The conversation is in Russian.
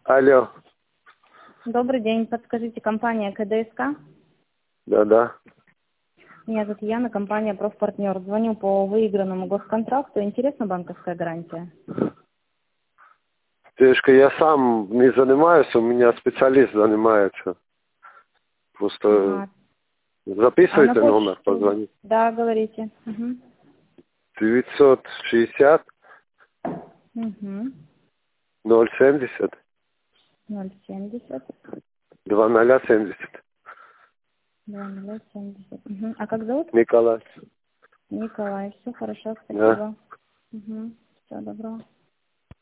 Алло. Добрый день. Подскажите, компания КДСК? Да. Меня зовут Яна, компания «Профпартнер». Звоню по выигранному госконтракту. Интересна банковская гарантия? Девушка, я сам не занимаюсь, у меня специалист занимается. Просто Ага. А на записывайте номер, почту? позвоните. Да, говорите. Угу. 960 Угу. 070 070 2070. 2070. Угу. А как зовут? Николай. Николай. Все хорошо, Да. спасибо. Угу. Всего доброго.